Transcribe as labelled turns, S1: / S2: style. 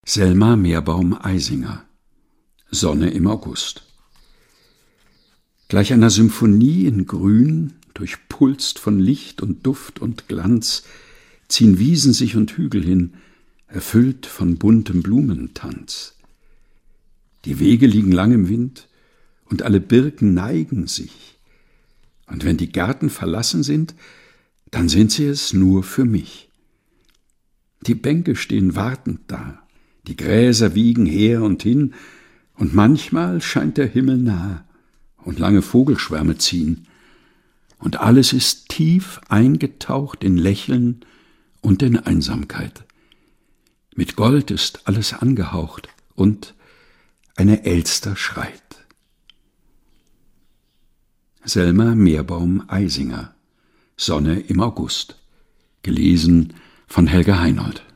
S1: Selma Meerbaum-Eisinger. Sonne im August. Gleich einer Symphonie in Grün, durchpulst von Licht und Duft und Glanz, ziehen Wiesen sich und Hügel hin, erfüllt von buntem Blumentanz. Die Wege liegen lang im Wind, und alle Birken neigen sich. Und wenn die Gärten verlassen sind, dann sind sie es nur für mich. Die Bänke stehen wartend da, die Gräser wiegen her und hin, und manchmal scheint der Himmel nah, und lange Vogelschwärme ziehen, und alles ist tief eingetaucht in Lächeln und in Einsamkeit. Mit Gold ist alles angehaucht, und eine Elster schreit. Selma Meerbaum-Eisinger. Sonne im August. Gelesen von Helga Heinold.